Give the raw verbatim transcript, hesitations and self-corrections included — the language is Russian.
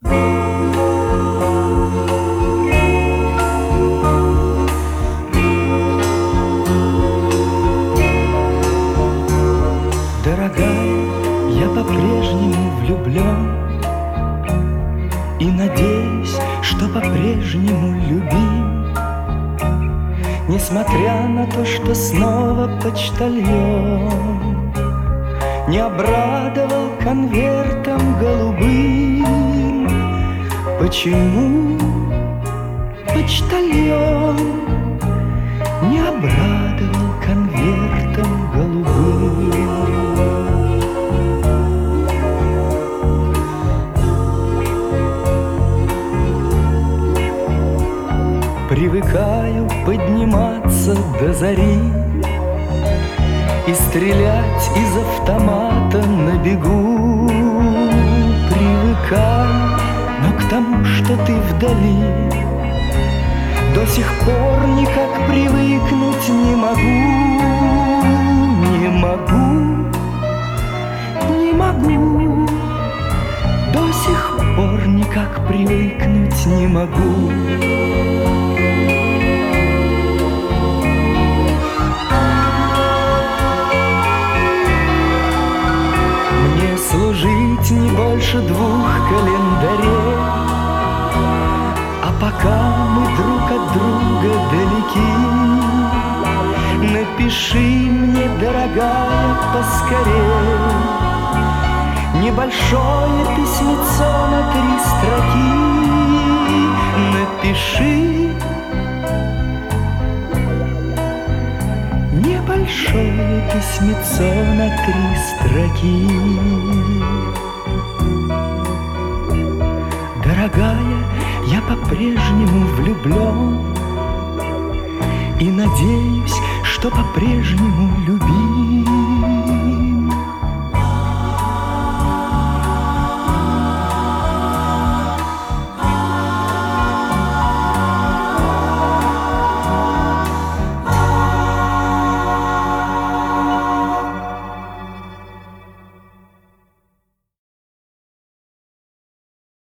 Дорогая, я по-прежнему влюблен и надеюсь, что по-прежнему любим, несмотря на то, что снова почтальон не обрадовал конвертом голубым. Почему почтальон не обрадовал конвертом голубым? Привыкаю подниматься до зари и стрелять из автомата на бегу. Привыкаю, но к тому, что ты вдали, до сих пор никак привыкнуть не могу. Не могу, не могу, до сих пор никак привыкнуть не могу. Служить не больше двух календарей, а пока мы друг от друга далеки, напиши мне, дорогая, поскорей небольшое письмецо на три строки. Напиши небольшое письмецо на три строки. Дорогая, я по-прежнему влюблен и надеюсь, что по-прежнему любим.